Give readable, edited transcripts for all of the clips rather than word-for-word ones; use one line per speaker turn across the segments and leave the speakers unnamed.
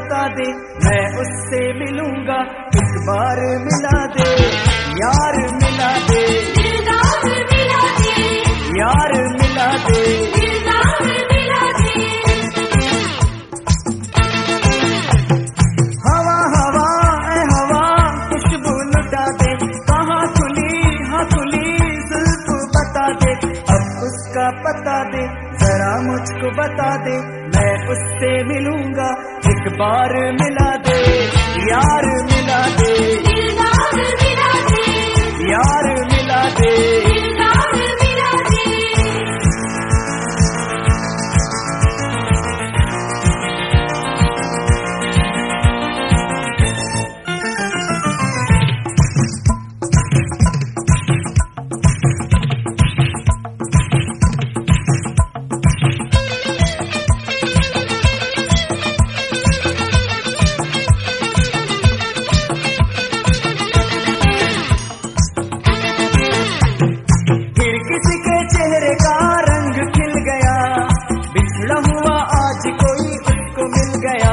बता दे, मैं उससे मिलूंगा, एक बार मिला दे, यार मिला दे, यार मिला दे, हवा हवा ए हवा खुशबू लुटा दे, कहाँ खुली हाँ खुली जुल्फ बता दे, अब उसका पता दे, जरा मुझको बता दे, मैं उससे मिलूंगा, एक बार मिला दे, यार मिला दे, यार मिला दे। चेहरे का रंग खिल गया, बिछड़ा हुआ आज कोई उसको मिल गया,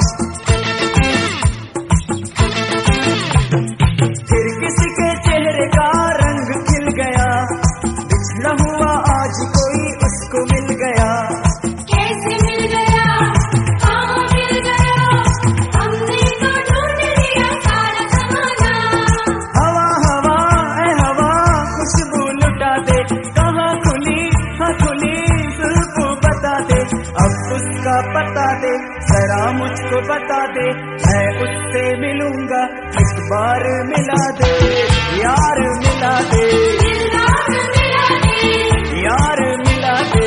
फिर किसी के चेहरे का रंग खिल गया, बिछड़ा हुआ आज कोई उसको मिल गया,
कैसे मिल गया, कहाँ मिल गया, हमने तो ढूंढ लिया सारा ज़माना,
हवा हवा ए हवा खुशबू लुटा दे, कहाँ खुली हाँ खुली जुल्फ बता दे, अब उसका पता दे, जरा मुझको बता दे, मैं उससे मिलूंगा, इस बार मिला दे, यार मिला दे, यार मिला दे।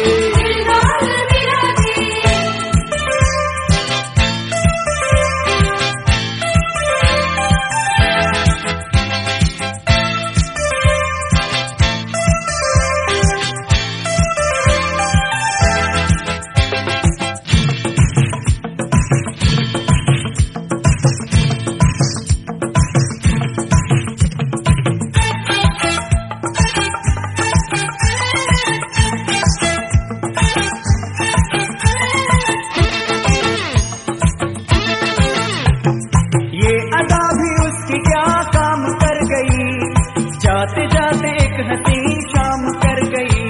अदा भी उसकी क्या काम कर गई, जाते जाते एक हंसी शाम कर गई,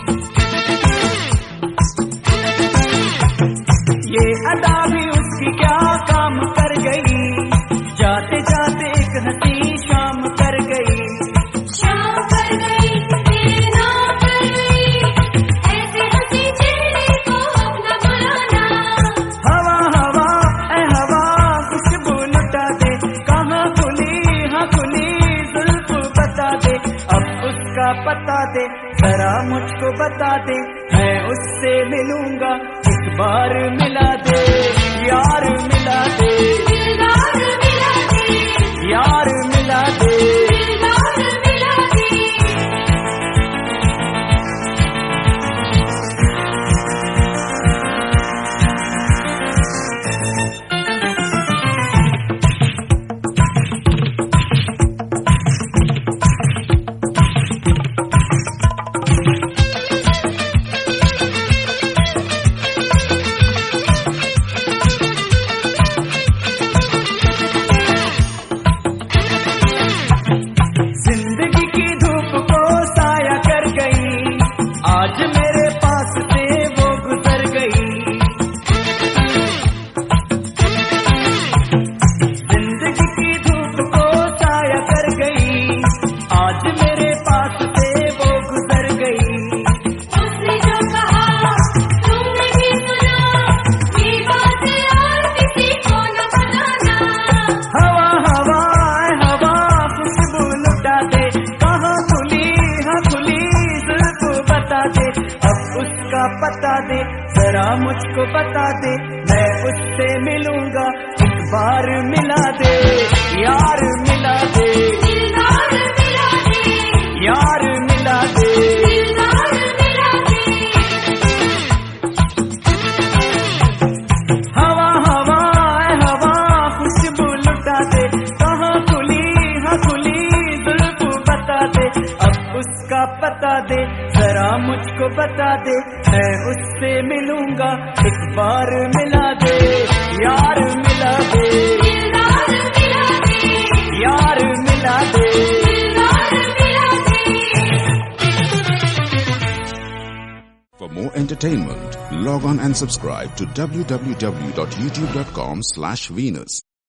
ये अदा भी उसकी क्या काम कर गई, जाते जाते एक हंसी शाम कर गई,
शाम कर गई, देना कर गई, ऐसे हंसी चेहरे को अपना बुलाना,
हवा हवा ए हवा खुशबू लुटा दे, कहाँ खुली हाँ खुली जुल्फ बता दे, अब उसका पता दे, जरा मुझको बता दे, मैं उससे मिलूंगा, एक बार मिला दे, यार मिला दे, यार मिला दे। जिंदगी की धूप को साया कर गई, आज मेरे पास से वो गुजर गई, जिंदगी की धूप को साया कर गई, आज मेरे पास से वो गुजर गई,
उसने जो कहा तुमने भी सुना, ये बातें और किसी को न बताना,
हवा हवा ए हवा खुशबू लुटा दे, कहाँ खुली हाँ खुली जुल्फ बता दे, अब उसका पता दे, जरा मुझको बता दे, मैं उससे मिलूंगा, एक बार मिला दे, यार मिला दे, यार मिला दे, हवा हवा ए हवा खुशबू लुटा दे, कहाँ खुली हाँ खुली जुल्फ बता दे, अब उसका पता दे, जरा मुझको बता दे, मैं उससे मिलूंगा, एक बार मिला दे, यार मिला दे,
दिलदार मिला दे,
यार मिला दे।
दिलदार मिला दे।
For more entertainment, log on and subscribe to www.youtube.com/Venus.